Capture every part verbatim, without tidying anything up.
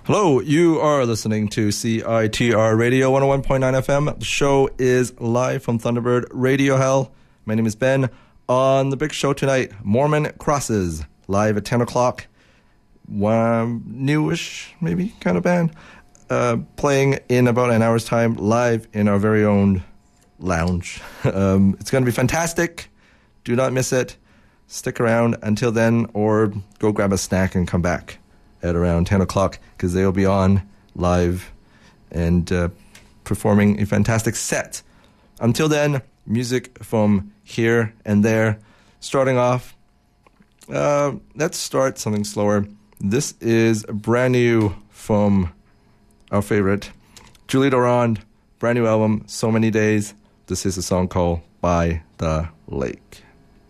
Hello, you are listening to C I T R Radio one oh one point nine F M. The show is live from Thunderbird Radio Hell. My name is Ben. On the big show tonight, Mormon Crosses, live at ten o'clock. One newish, maybe, kind of band. Uh, playing in about an hour's time, live in our very own lounge. Um, it's going to be fantastic. Do not miss it. Stick around until then, or go grab a snack and come back at around ten o'clock, because they'll be on live and uh, performing a fantastic set. Until then, music from here and there. Starting off, uh, let's start something slower. This is brand new from our favorite, Julie Durand, brand new album, So Many Days. This is a song called By the Lake.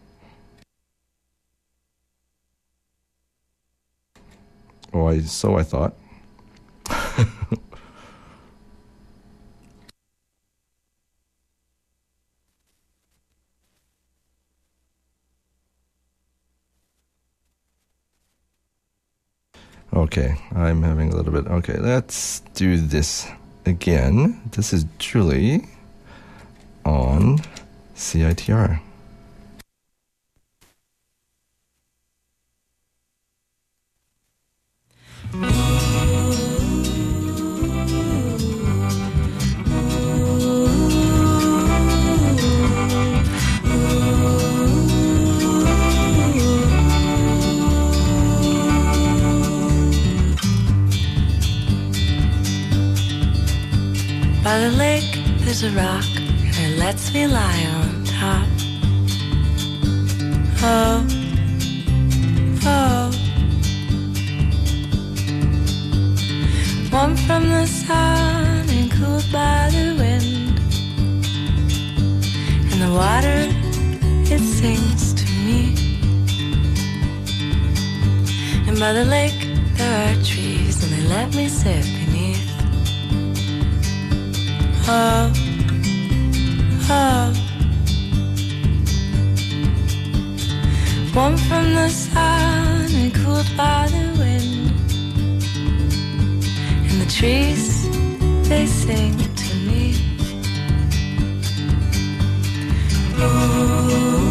Oh, I, so I thought. Okay, I'm having a little bit. Okay, let's do this again. This is Julie on C I T R. By the lake, there's a rock, and it lets me lie on top. Oh, oh. Warm from the sun and cooled by the wind. And the water, it sings to me. And by the lake, there are trees, and they let me sit beneath. Oh, oh. Warm from the sun and cooled by the wind. And the trees, they sing to me. Ooh,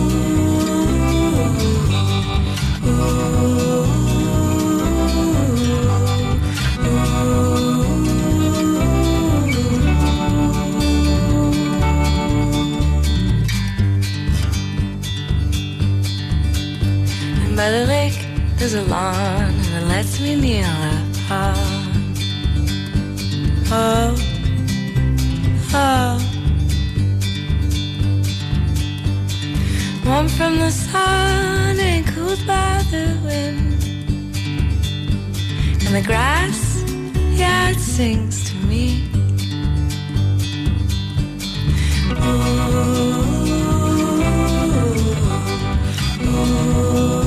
ooh, ooh. By the lake, there's a lawn, and it lets me kneel upon. Oh, oh. Warm from the sun and cooled by the wind. And the grass, yeah, it sings to me. Ooh, ooh.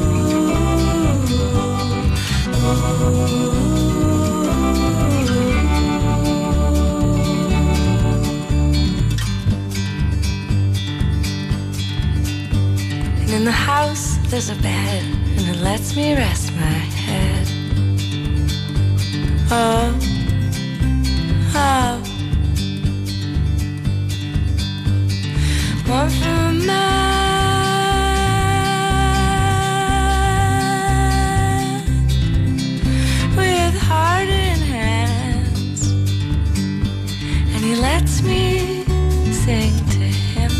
And in the house there's a bed, and it lets me rest my head. Oh, oh. Warm from my heart in hands, and he lets me sing to him.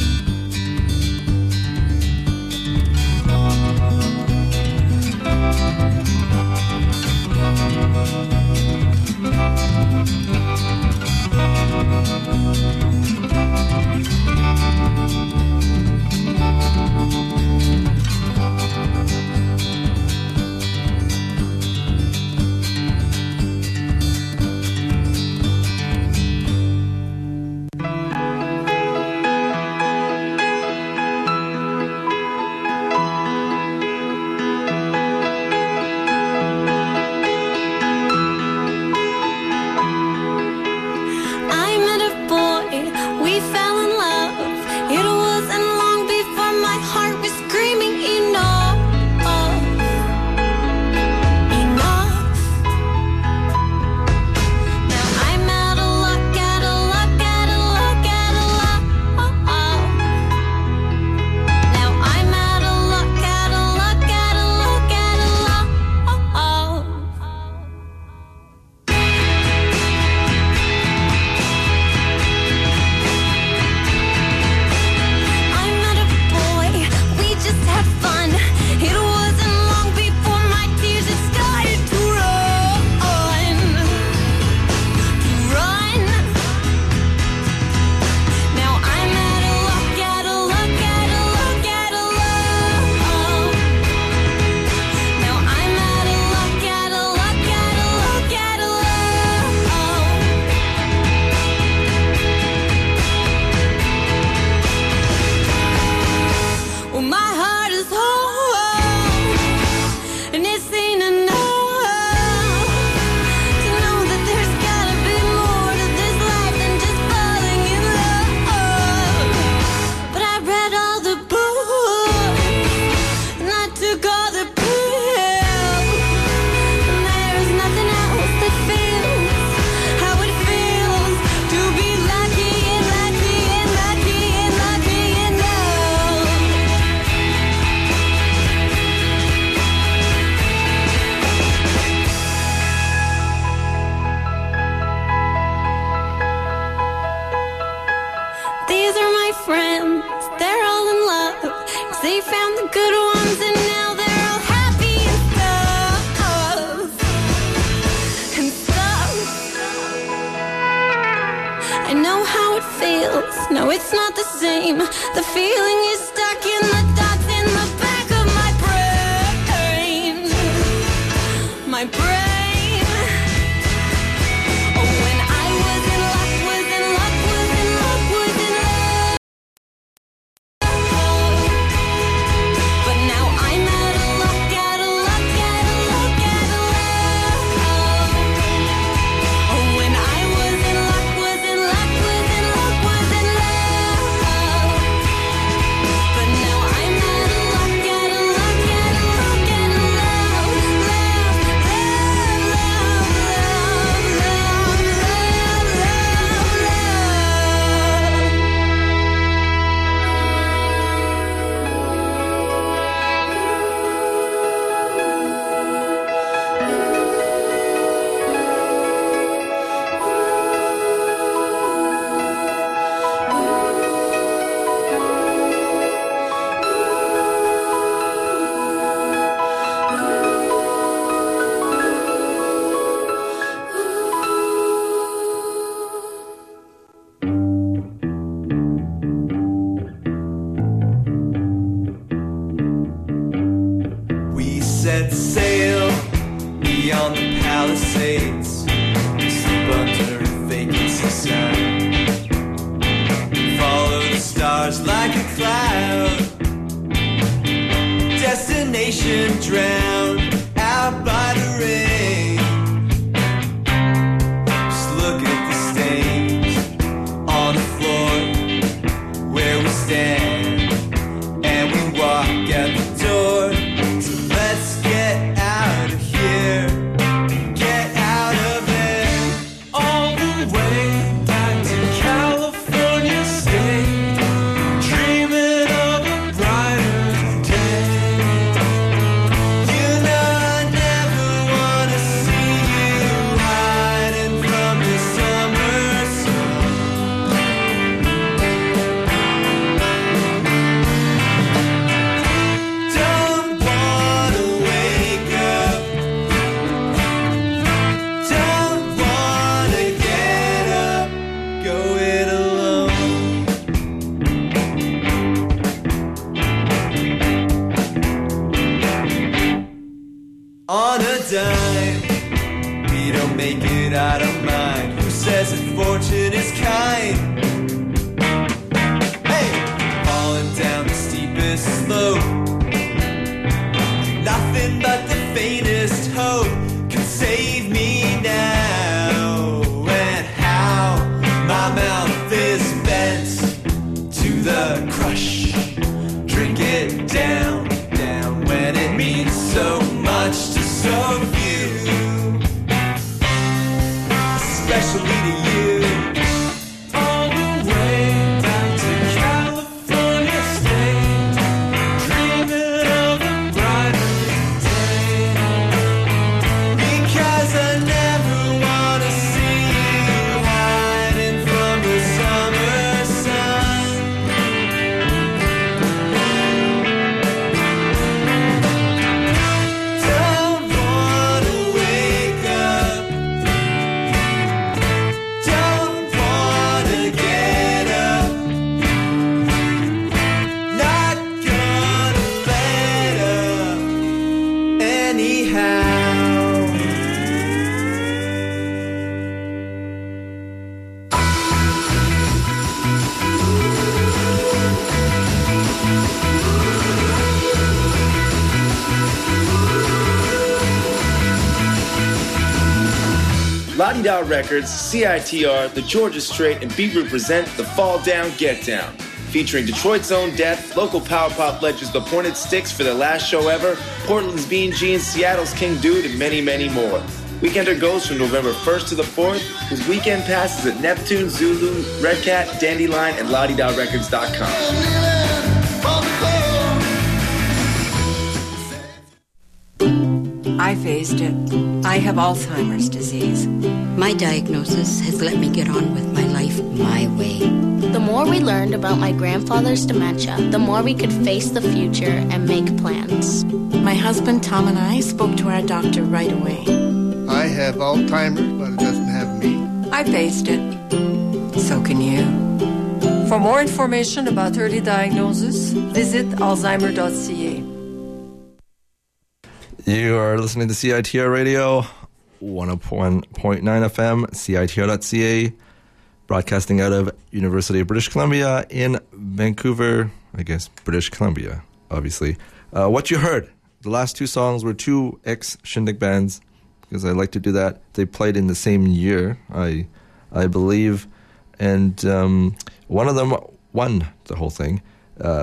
it feels. No, it's not the same. The feeling is stuck in the dots in the back of my brain. My brain. La-Di-Da Records, C I T R, the Georgia Strait, and Beatroot present The Fall Down, Get Down. Featuring Detroit's Own Death, local power pop legends The Pointed Sticks for their last show ever, Portland's B and G, and Seattle's King Dude, and many, many more. Weekender goes from November first to the fourth, with weekend passes at Neptune, Zulu, Red Cat, Dandelion, and La Di Da Records dot com. I faced it. I have Alzheimer's disease. My diagnosis has let me get on with my life my way. The more we learned about my grandfather's dementia, the more we could face the future and make plans. My husband Tom and I spoke to our doctor right away. I have Alzheimer's, but it doesn't have me. I faced it. So can you. For more information about early diagnosis, visit alzheimer dot c a. You are listening to C I T R Radio, one oh one point nine F M, C I T R dot C A, broadcasting out of University of British Columbia in Vancouver, I guess, British Columbia, obviously. Uh, what you heard, the last two songs were two ex-Shindig bands, because I like to do that. They played in the same year, I I believe, and um, one of them won the whole thing. Uh,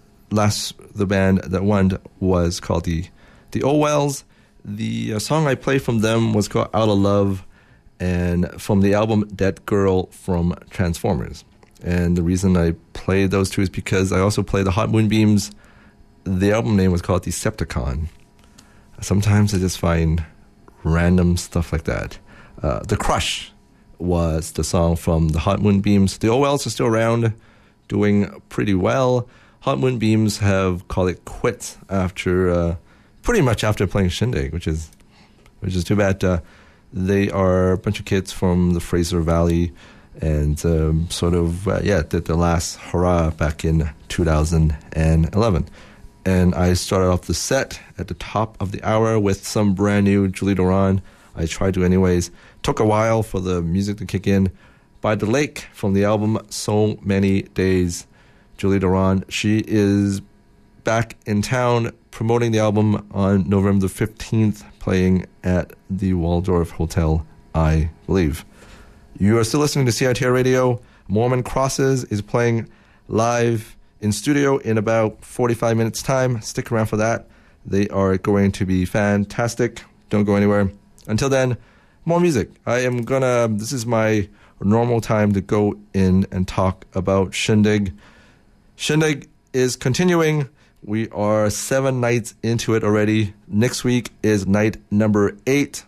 last, the band that won was called the the Owells. The uh, song I played from them was called Out of Love, and from the album Dead Girl from Transformers. And the reason I played those two is because I also played the Hot Moonbeams. The album name was called Decepticon. Sometimes I just find random stuff like that. Uh, the Crush was the song from the Hot Moonbeams. The Owells are still around, doing pretty well. Hot Moonbeams have called it quits after, uh, pretty much after playing Shindig, which is, which is too bad. Uh, they are a bunch of kids from the Fraser Valley, and um, sort of, uh, yeah, did the last hurrah back in two thousand eleven. And I started off the set at the top of the hour with some brand new Julie Doran. I tried to anyways. Took a while for the music to kick in. By the Lake from the album So Many Days. Julie Doran, she is back in town promoting the album on November the fifteenth, playing at the Waldorf Hotel, I believe. You are still listening to C I T R Radio. Mormon Crosses is playing live in studio in about forty-five minutes time. Stick around for that. They are going to be fantastic. Don't go anywhere. Until then, more music. I am gonna, this is my normal time to go in and talk about Shindig. Shindig is continuing. We are seven nights into it already. Next week is night number eight.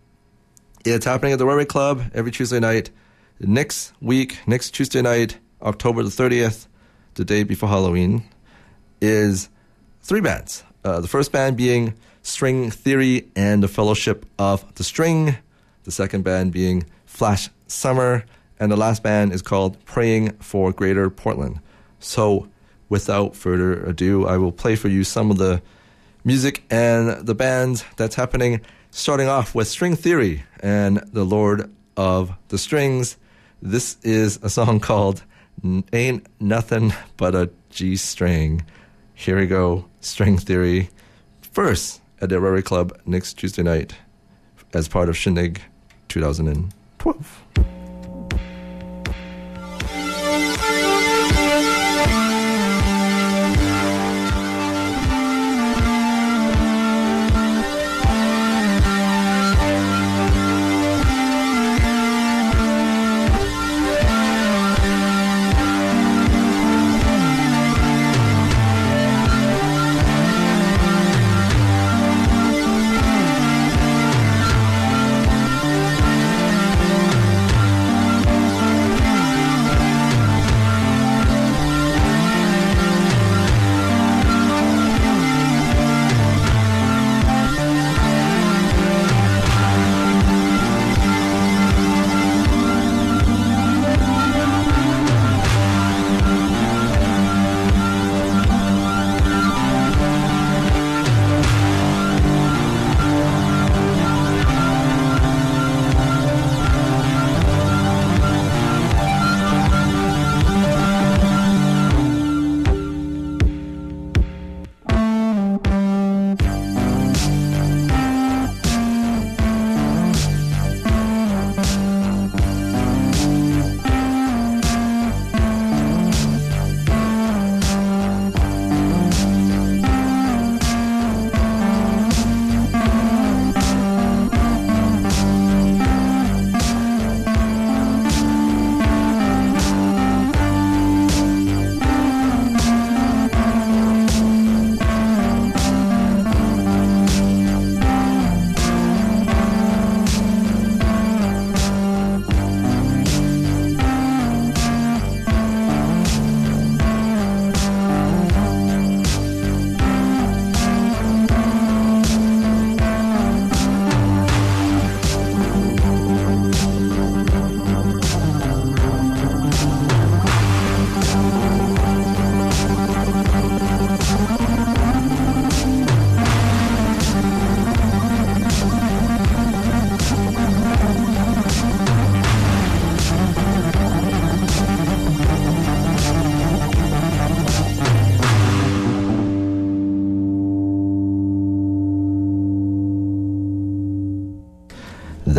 It's happening at the Rotary Club every Tuesday night. Next week, next Tuesday night, October the thirtieth, the day before Halloween, is three bands. Uh, the first band being String Theory and the Fellowship of the String. The second band being Flash Summer. And the last band is called Praying for Greater Portland. So, without further ado, I will play for you some of the music and the bands that's happening, starting off with String Theory and the Lord of the Strings. This is a song called Ain't Nothing But a G-String. Here we go, String Theory. First at the Rotary Club next Tuesday night as part of Shindig twenty twelve. Thank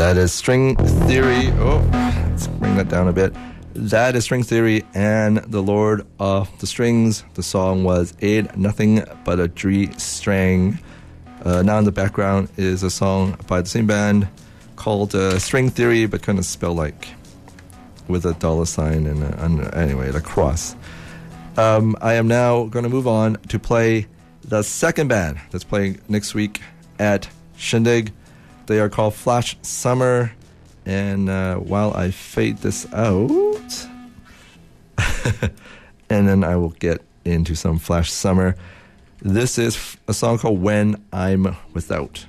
That is String Theory. Oh, let's bring that down a bit. That is String Theory and the Lord of the Strings. The song was Ain't Nothing But a Dree Strang. Uh, now in the background is a song by the same band called uh, String Theory, but kind of spelled like with a dollar sign and a, and anyway, a cross. Um, I am now going to move on to play the second band that's playing next week at Shindig. They are called Flash Summer. And uh, while I fade this out, and then I will get into some Flash Summer. This is a song called When I'm Without.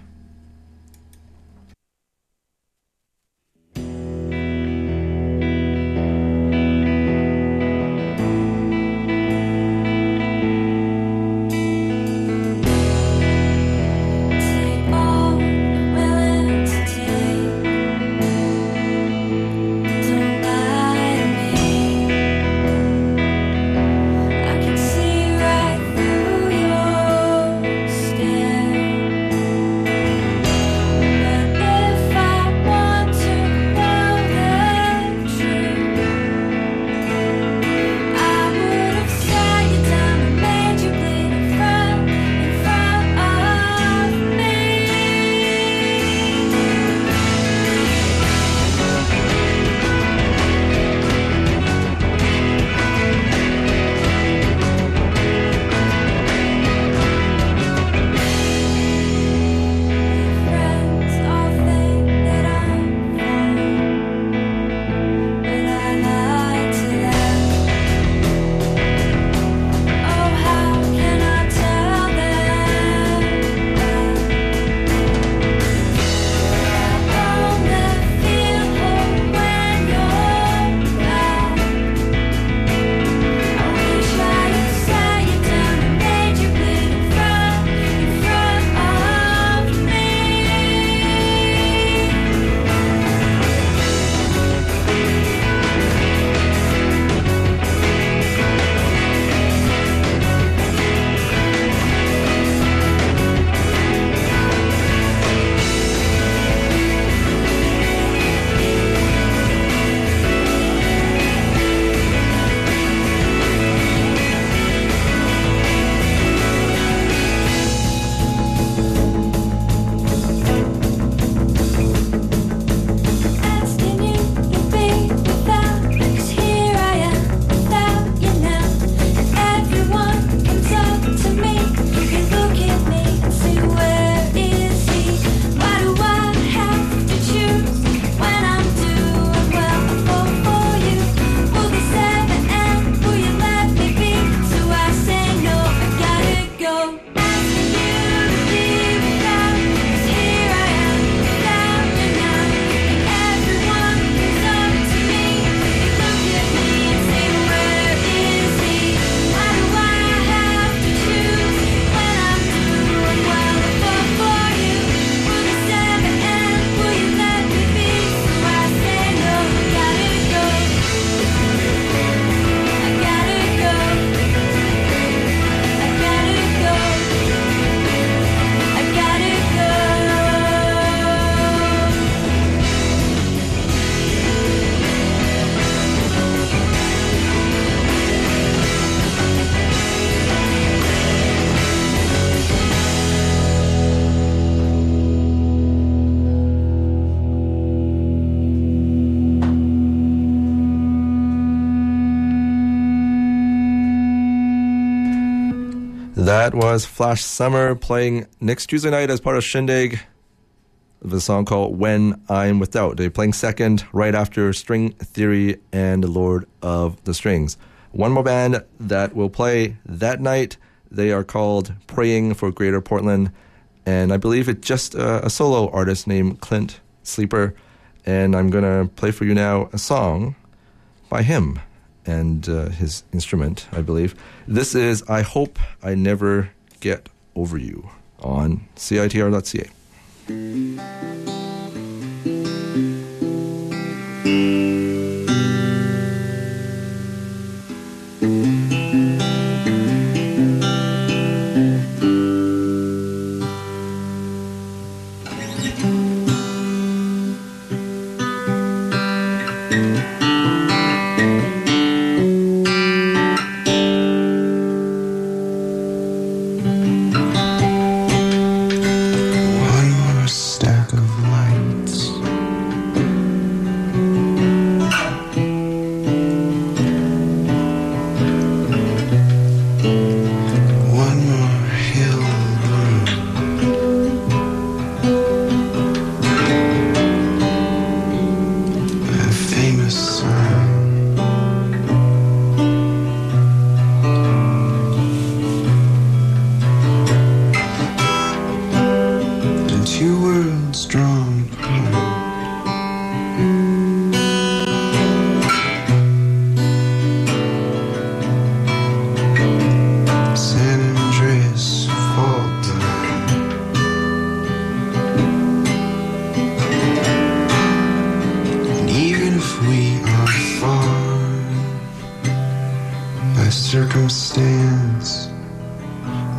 That was Flash Summer playing next Tuesday night as part of Shindig of a song called When I'm Without. They're playing second right after String Theory and Lord of the Strings. One more band that will play that night. They are called Praying for Greater Portland. And I believe it's just a, a solo artist named Clint Sleeper. And I'm going to play for you now a song by him and uh, his instrument, I believe. This is I Hope I Never Get Over You on C I T R dot C A.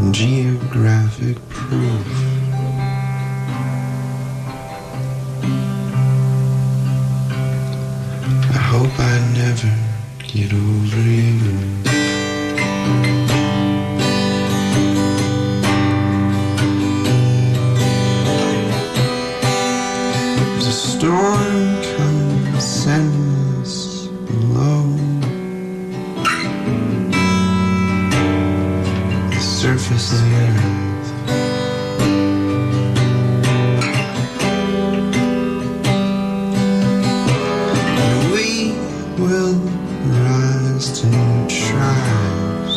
geographic proof. I hope I never get over you. There's a storm coming, sending us below. The surface of the earth. Will rise to new tribes.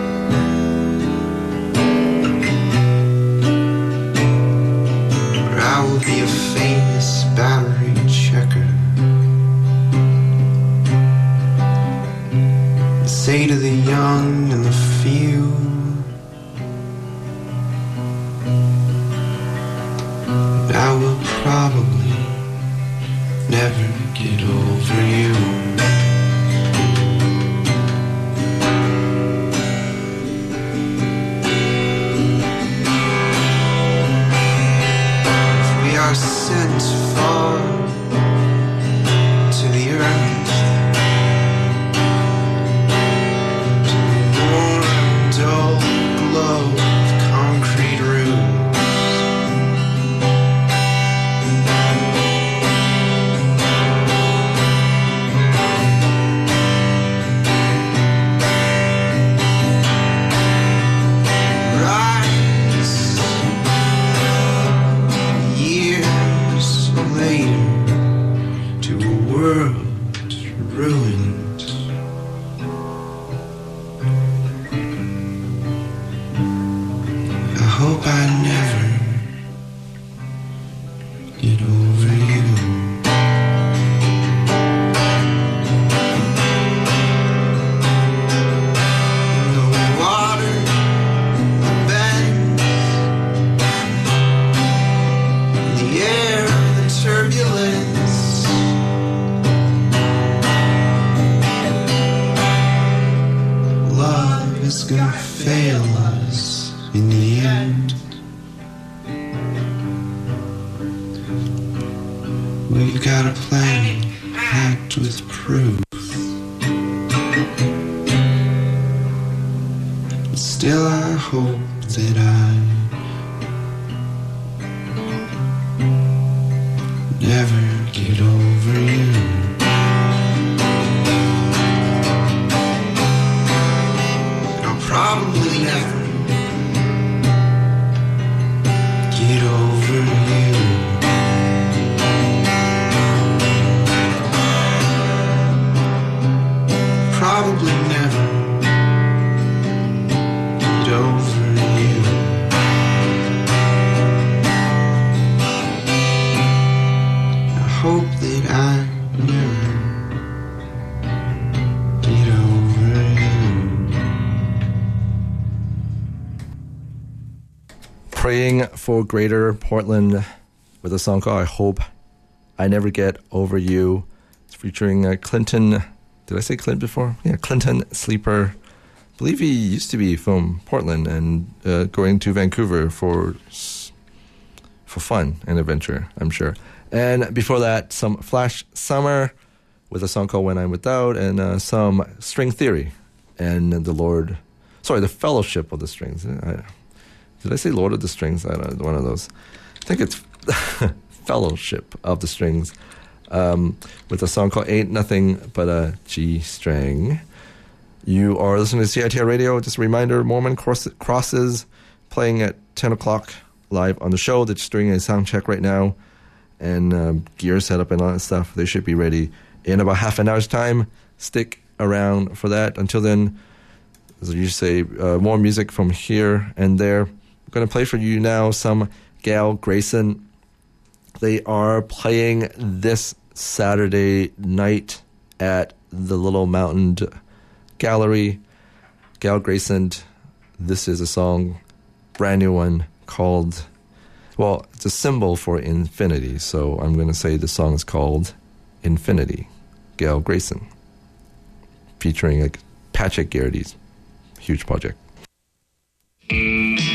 Or I will be a famous battery checker. Say to the young and the few, that I will probably never get over you. Sent far to the earth, to the warm, dull glow of concrete rooms. Rise, years later, to a world ruined. I hope I never get over you. The water bends, the air, the turbulence. Love is gonna fail us in the end. We've got a plan packed with proof. But still I hope that I never get over you. And I'll probably never get over you. Probably never get over you. I hope that I never get over you. Praying for Greater Portland with a song called I Hope I Never Get Over You. It's featuring uh, Clinton. Did I say Clint before? Yeah, Clinton Sleeper. I believe he used to be from Portland and uh, going to Vancouver for for fun and adventure, I'm sure. And before that, some Flash Summer with a song called When I'm Without, and uh, some String Theory and the Lord, sorry, the Fellowship of the Strings. I, did I say Lord of the Strings? I don't know, one of those. I think it's Fellowship of the Strings. Um, with a song called Ain't Nothing But a G String. You are listening to C I T R Radio. Just a reminder, Mormon Cross- Crosses playing at ten o'clock live on the show. They're just doing a sound check right now, and um, gear set up and all that stuff. They should be ready in about half an hour's time. Stick around for that. Until then, as you say, uh, more music from here and there. I'm going to play for you now some Gail Grayson. They are playing this Saturday night at the Little Mountain Gallery. Gail Grayson, this is a song, brand new one, called, well, it's a symbol for infinity, so I'm going to say the song is called Infinity. Gail Grayson, featuring like Patrick Garrity's huge project.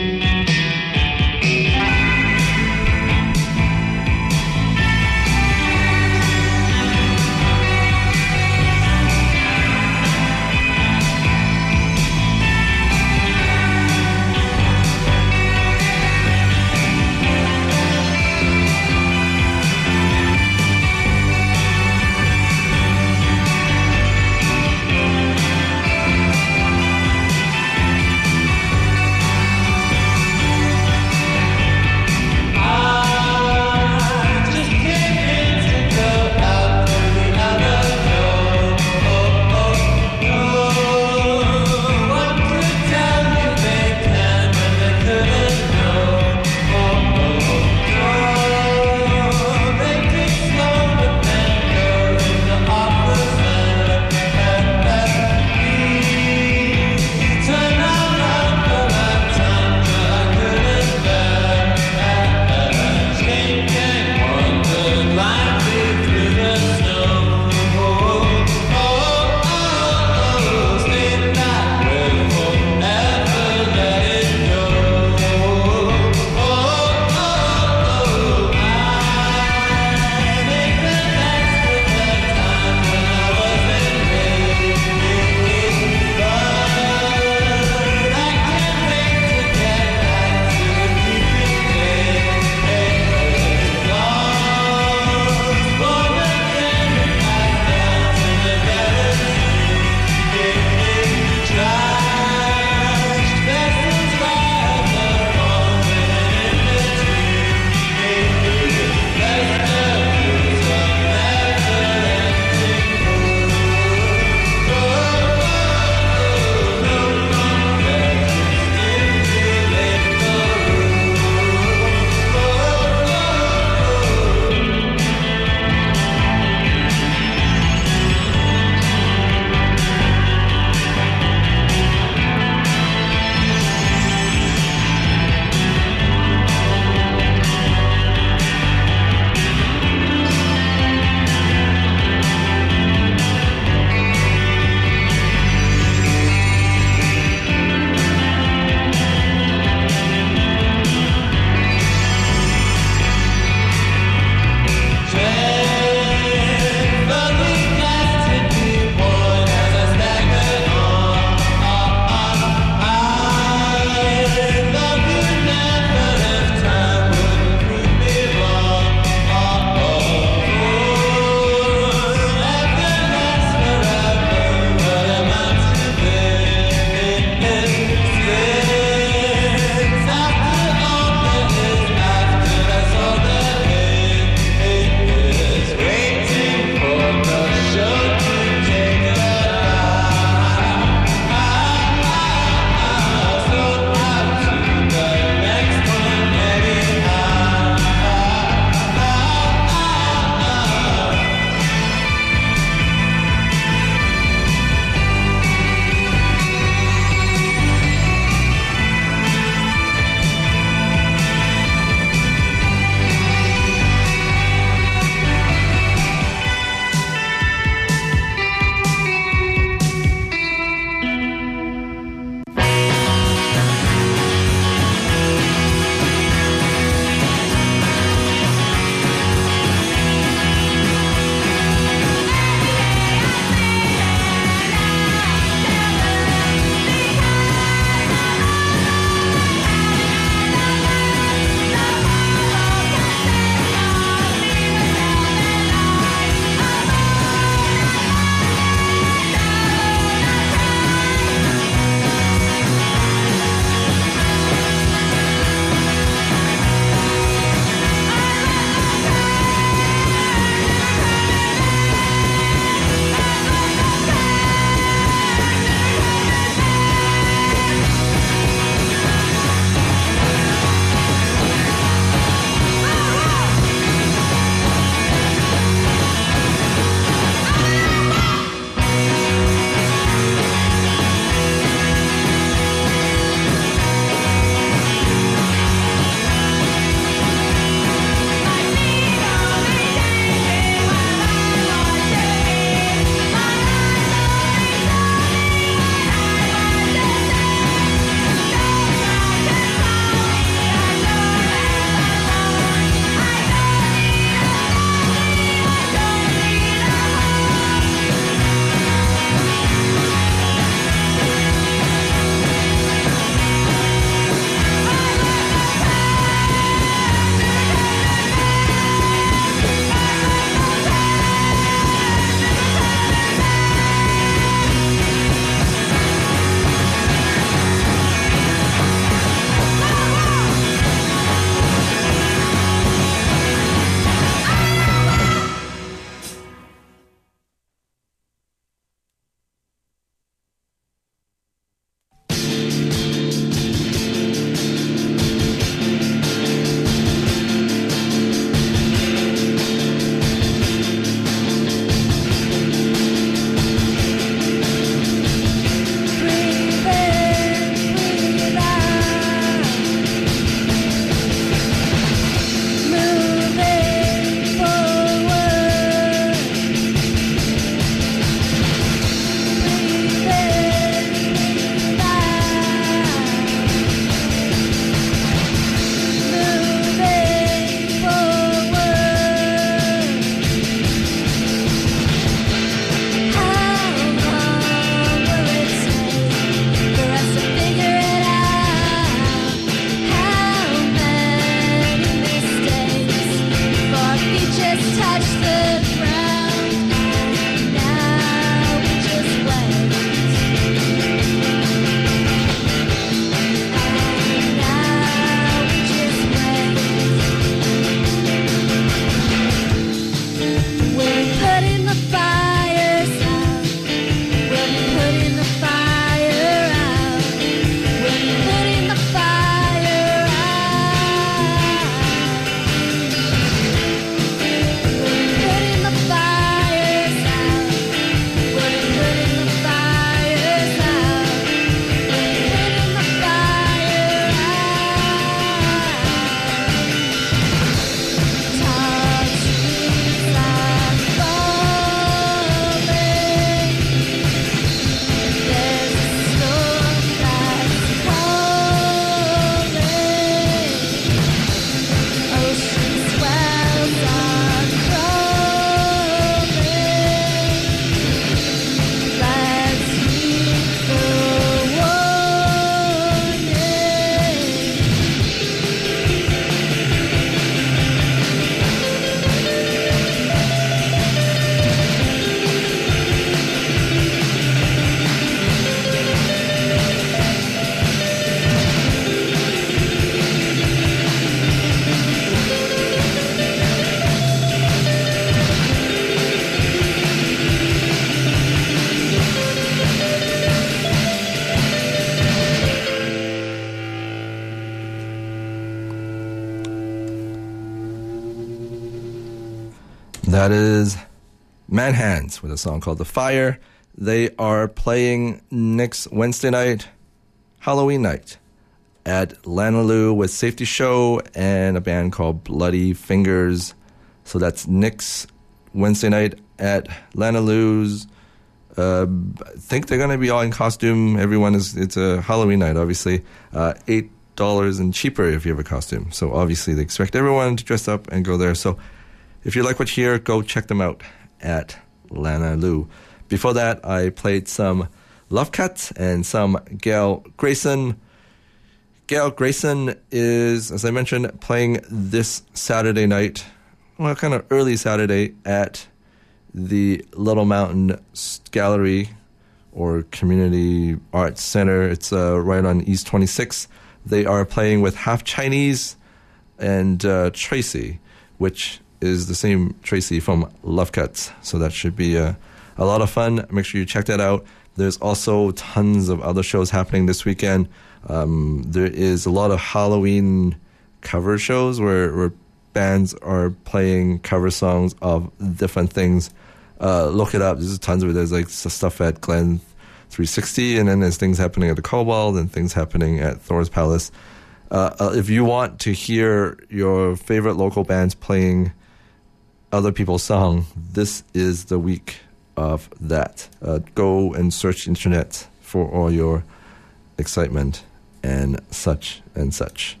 That is Manhands with a song called The Fire. They are playing next Wednesday night, Halloween night, at Lanaloo with Safety Show and a band called Bloody Fingers. So that's next Wednesday night at Lanaloo's. Uh, I think they're going to be all in costume. Everyone is, it's a Halloween night, obviously. Uh, eight dollars and cheaper if you have a costume. So obviously they expect everyone to dress up and go there. So if you like what you hear, go check them out at Lanaloo. Before that, I played some Love Cuts and some Gail Grayson. Gail Grayson is, as I mentioned, playing this Saturday night, well, kind of early Saturday at the Little Mountain Gallery or Community Arts Center. It's uh, right on East twenty-sixth. They are playing with Half Chinese and uh, Tracy, which is the same Tracy from Love Cuts. So that should be a, a lot of fun. Make sure you check that out. There's also tons of other shows happening this weekend. Um, there is a lot of Halloween cover shows where, where bands are playing cover songs of different things. Uh, look it up. There's tons of it. There's like stuff at Glen three sixty, and then there's things happening at the Cobalt and things happening at Thor's Palace. Uh, uh, if you want to hear your favorite local bands playing other people's song, this is the week of that. Uh, go and search internet for all your excitement and such and such.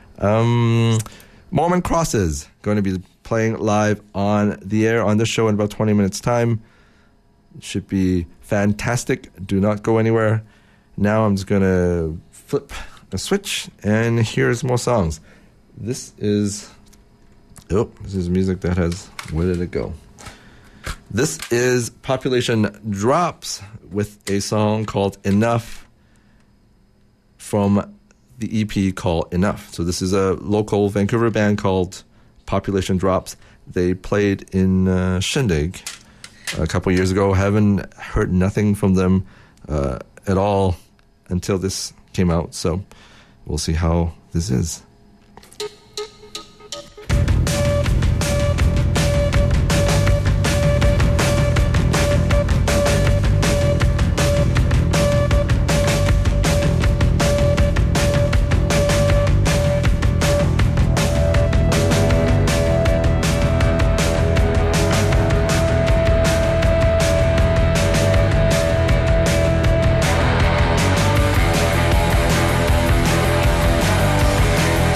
Um, Mormon Crosses going to be playing live on the air on this show in about twenty minutes time. It should be fantastic. Do not go anywhere. Now I'm just going to flip a switch and here's more songs. This is oh, this is music that has, where did it go? This is Population Drops with a song called Enough from the E P called Enough. So this is a local Vancouver band called Population Drops. They played in uh, Shindig a couple years ago. Haven't heard nothing from them uh, at all until this came out. So we'll see how this is. Thank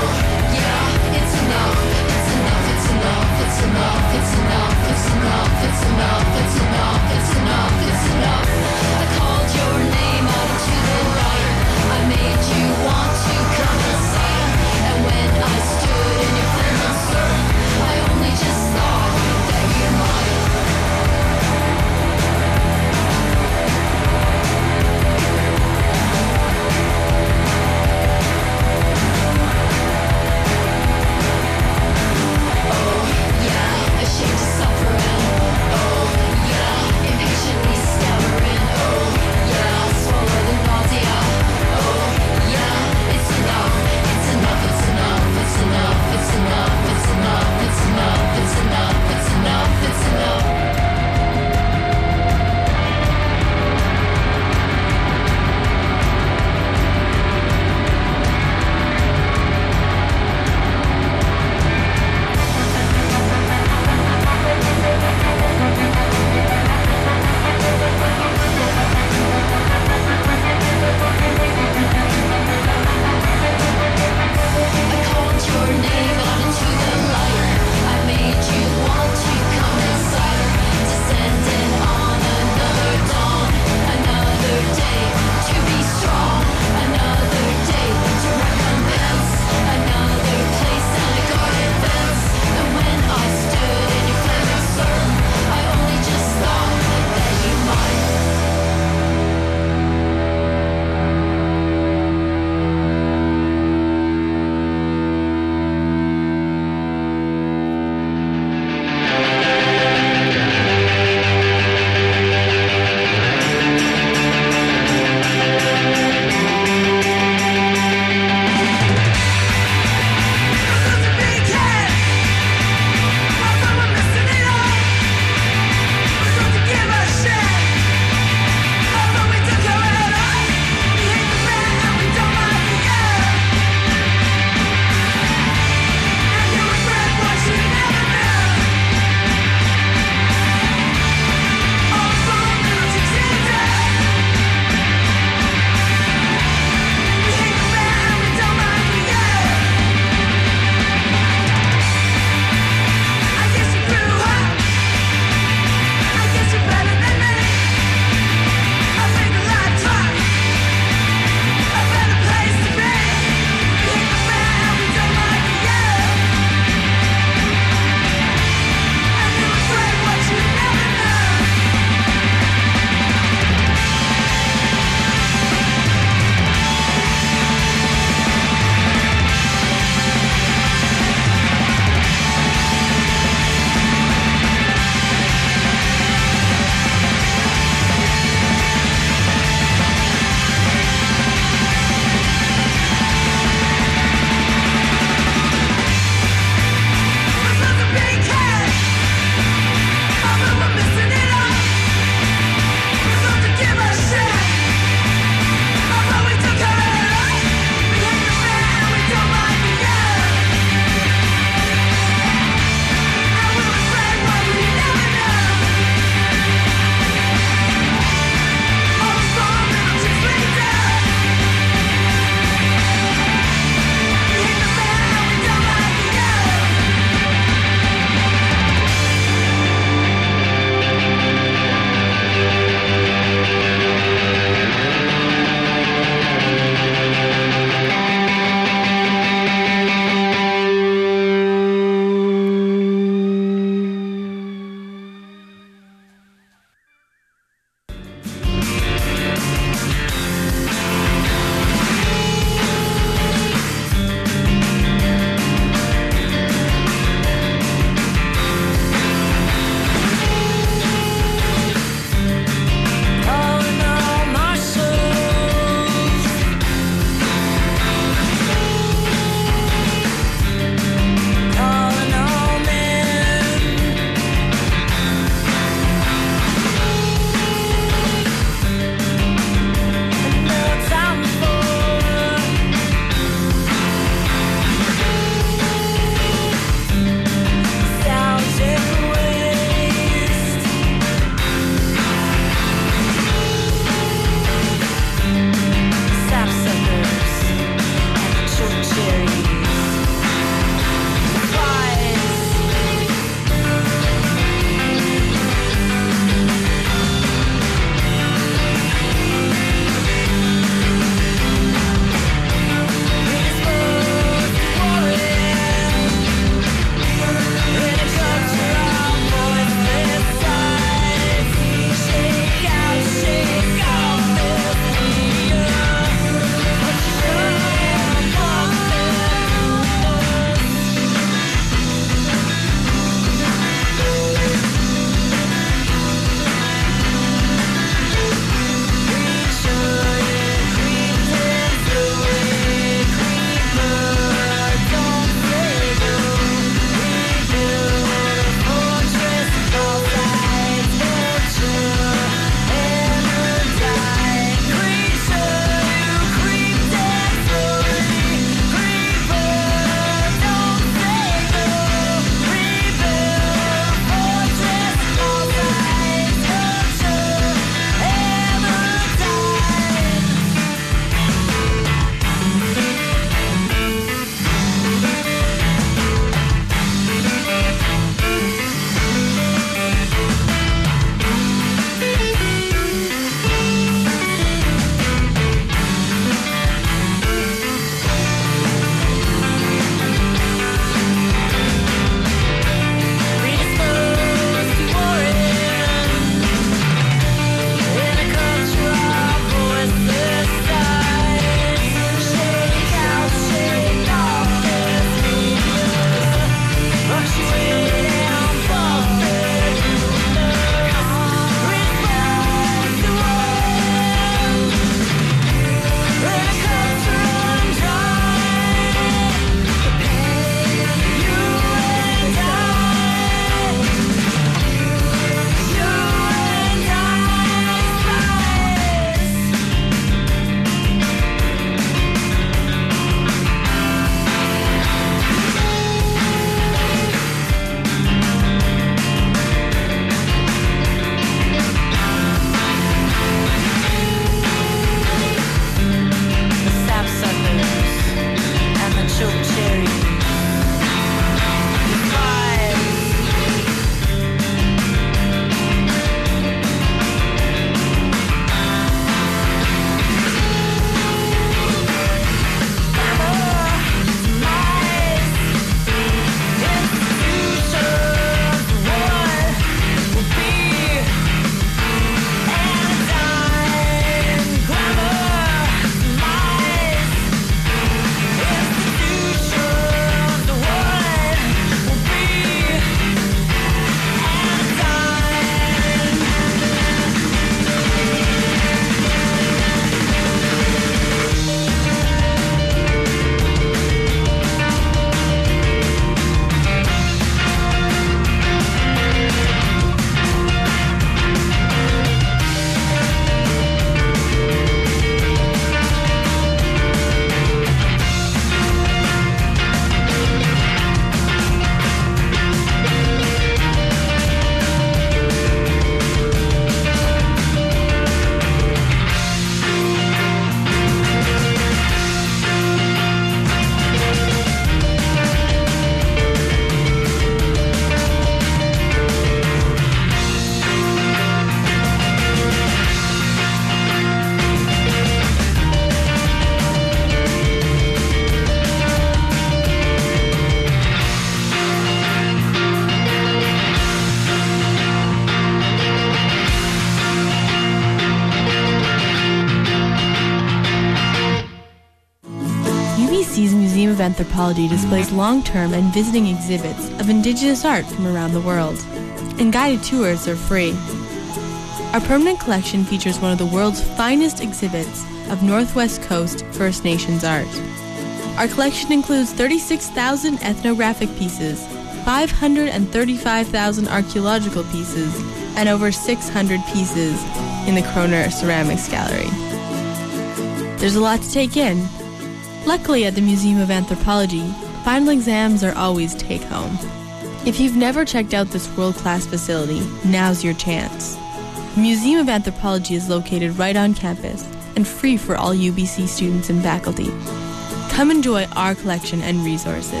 of Anthropology displays long-term and visiting exhibits of Indigenous art from around the world, and guided tours are free. Our permanent collection features one of the world's finest exhibits of Northwest Coast First Nations art. Our collection includes thirty-six thousand ethnographic pieces, five hundred thirty-five thousand archaeological pieces, and over six hundred pieces in the Kroner Ceramics Gallery. There's a lot to take in. Luckily, at the Museum of Anthropology, final exams are always take-home. If you've never checked out this world-class facility, now's your chance. The Museum of Anthropology is located right on campus and free for all U B C students and faculty. Come enjoy our collection and resources.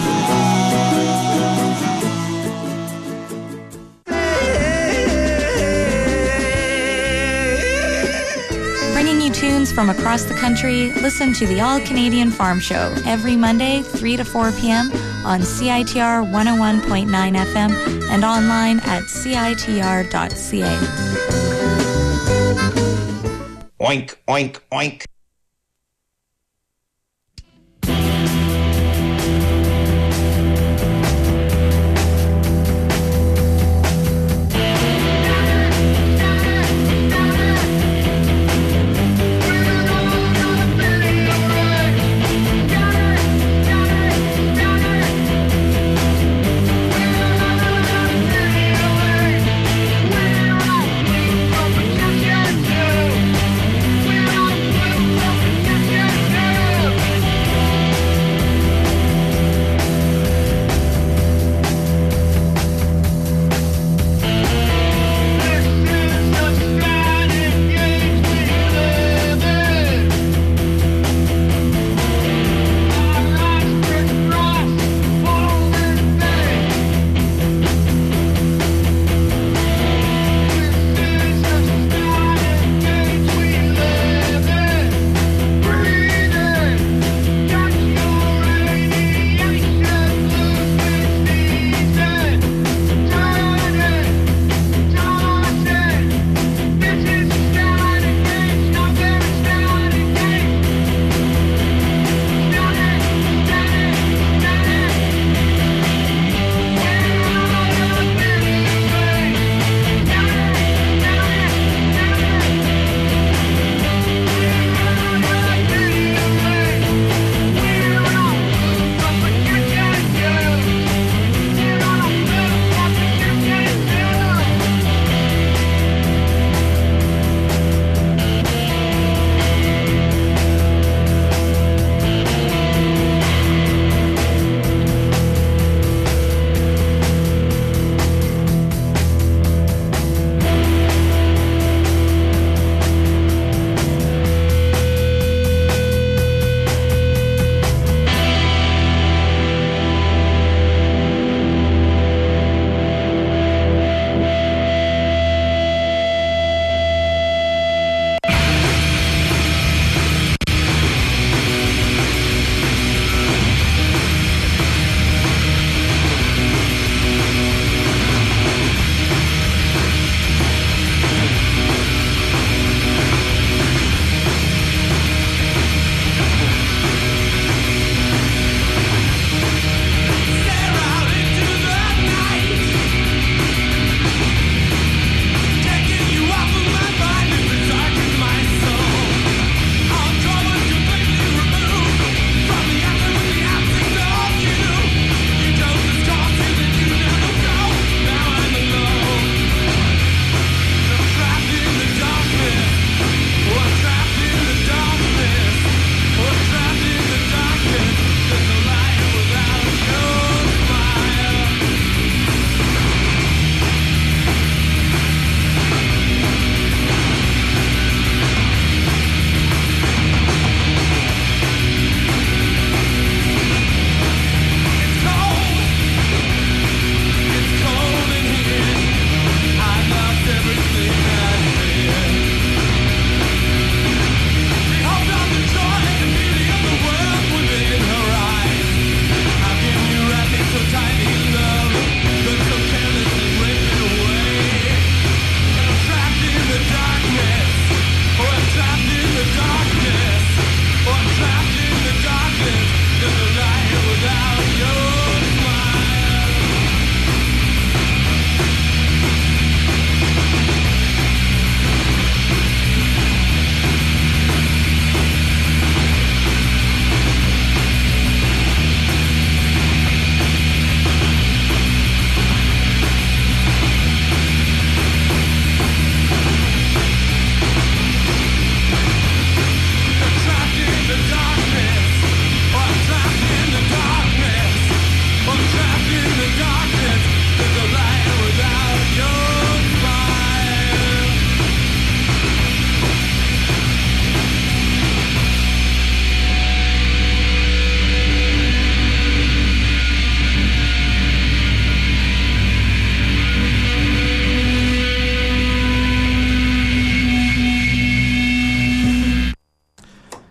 Bringing you tunes from across the country, listen to the All-Canadian Farm Show every Monday, three to four p.m. on C I T R one oh one point nine F M and online at C I T R dot C A. Oink, oink, oink.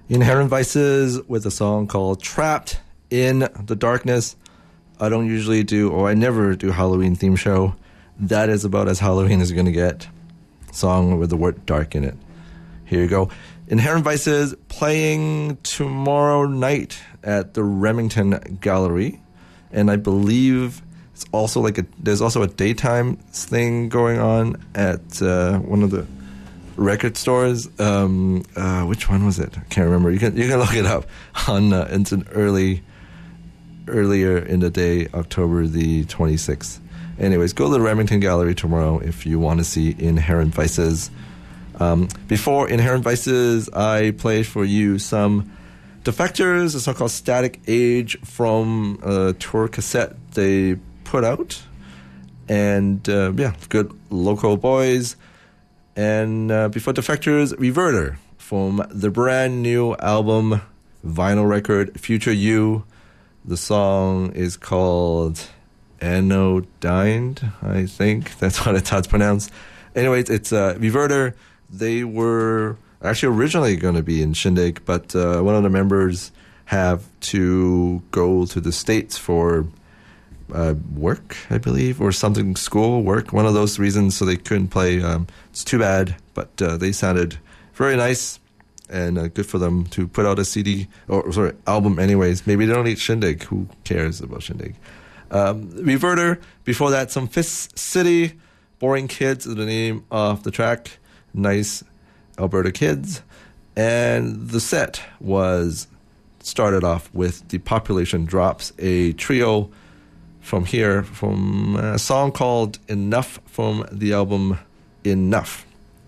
Inherent Vices with a song called Trapped in the Darkness. I don't usually do, or I never do Halloween theme show. That is about as Halloween as you're going to get. Song with the word dark in it. Here you go. Inherent Vices playing tomorrow night at the Remington Gallery. And I believe it's also like a, there's also a daytime thing going on at uh, one of the record stores. Um, uh, which one was it? I can't remember. You can you can look it up on. Uh, it's an early, earlier in the day, October the twenty-sixth. Anyways, go to the Remington Gallery tomorrow if you want to see Inherent Vices. Um, before Inherent Vices, I played for you some Defectors, a song called Static Age from a tour cassette they put out. And uh, yeah, good local boys. And uh, before Defectors, Reverter from the brand new album, vinyl record, Future You. The song is called Anodined, I think. That's what it's how it's pronounced. Anyways, it's uh, Reverter. They were actually originally going to be in Shindig, but uh, one of the members have to go to the States for uh, work, I believe, or something, school, work, one of those reasons, so they couldn't play. Um, it's too bad, but uh, they sounded very nice, and uh, good for them to put out a C D, or sorry, album anyways. Maybe they don't need Shindig. Who cares about Shindig? Um, Reverter, before that, some Fist City, Boring Kids is the name of the track. Nice Alberta kids. And the set was started off with The Population Drops, a trio from here, from a song called Enough from the album Enough.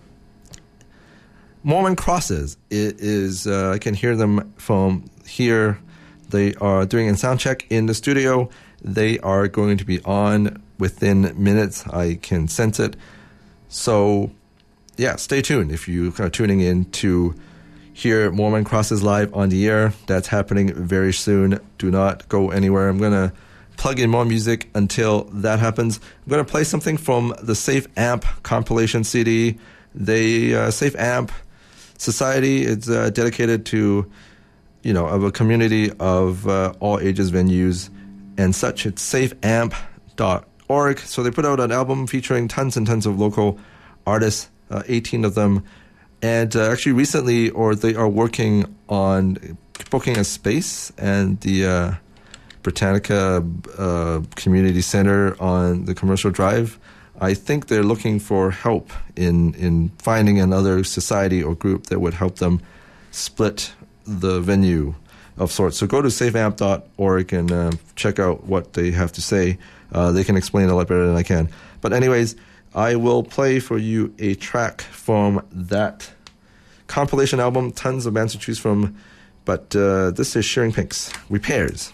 Mormon Crosses, it is, uh, I can hear them from here. They are doing a sound check in the studio. They are going to be on within minutes. I can sense it. So, yeah, stay tuned if you are tuning in to hear Mormon Crosses live on the air. That's happening very soon. Do not go anywhere. I'm going to plug in more music until that happens. I'm going to play something from the Safe Amp compilation C D. They, uh, Safe Amp Society is uh, dedicated to, you know, of a community of uh, all ages venues and such. It's safe amp dot org. So they put out an album featuring tons and tons of local artists, uh, eighteen of them. And uh, actually recently, or they are working on booking a space and the uh, Britannica uh, Community Center on the Commercial Drive. I think they're looking for help in, in finding another society or group that would help them split the venue of sorts. So go to safe amp dot org and uh, check out what they have to say. Uh, they can explain a lot better than I can. But anyways, I will play for you a track from that compilation album. Tons of bands to choose from. But uh, this is Shearing Pinks, Repairs.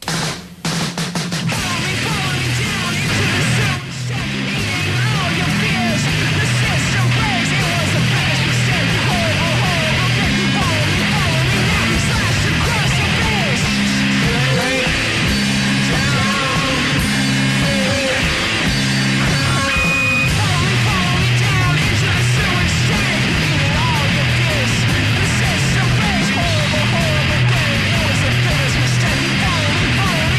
Follow me, follow me down into the sewage tank.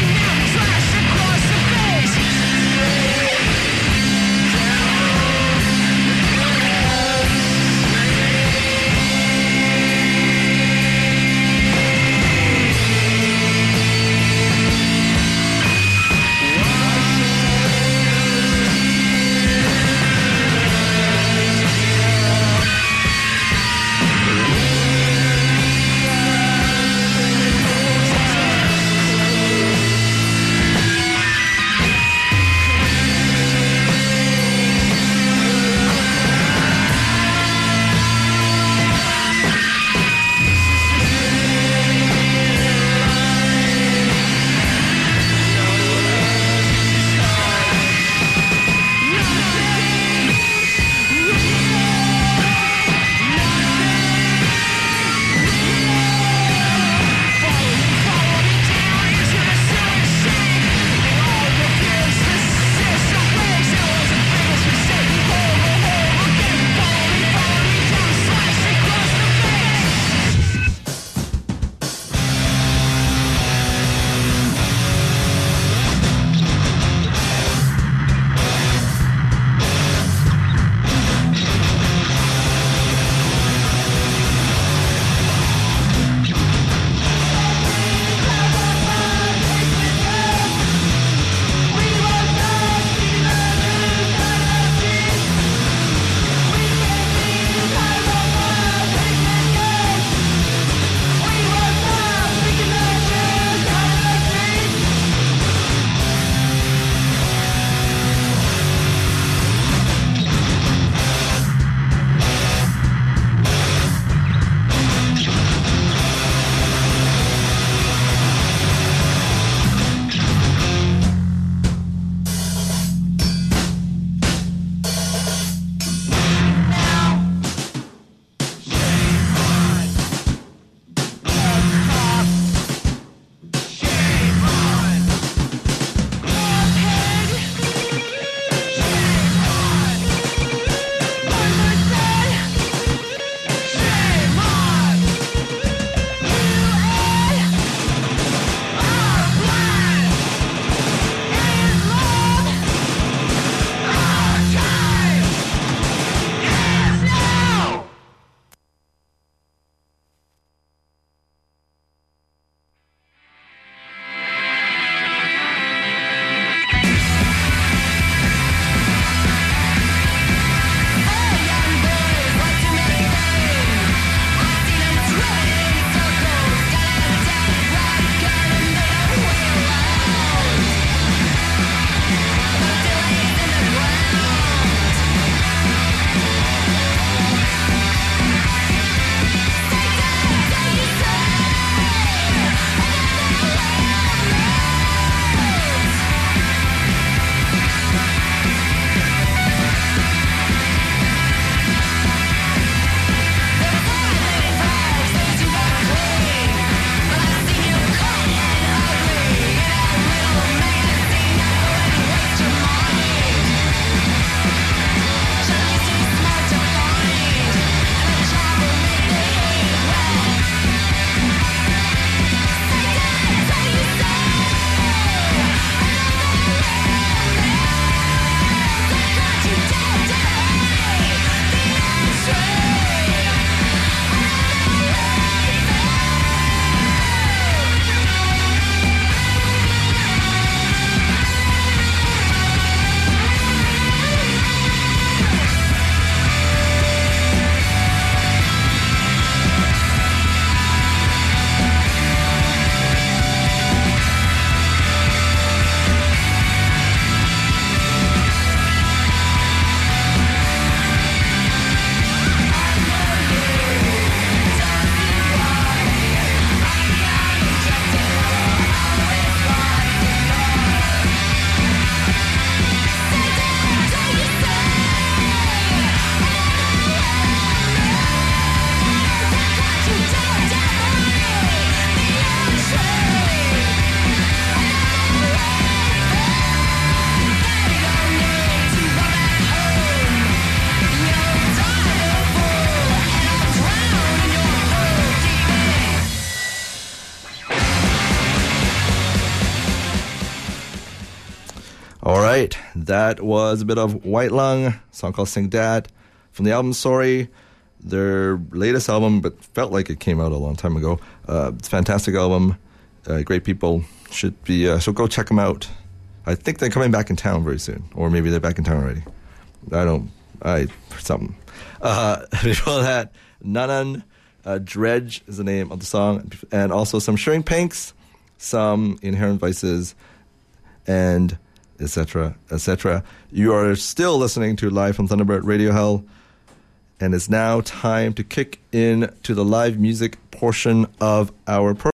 right, that was a bit of White Lung, a song called Sing Dat, from the album Sorry, their latest album, but felt like it came out a long time ago. Uh, it's a fantastic album, uh, great people, should be, uh, so go check them out. I think they're coming back in town very soon, or maybe they're back in town already. I don't, I, something. Uh, before that, Nanan, uh, Dredge is the name of the song, and also some Shirring Pinks, some Inherent Vices, and et cetera, et cetera. You are still listening to Live from Thunderbird Radio Hell, and it's now time to kick in to the live music portion of our program.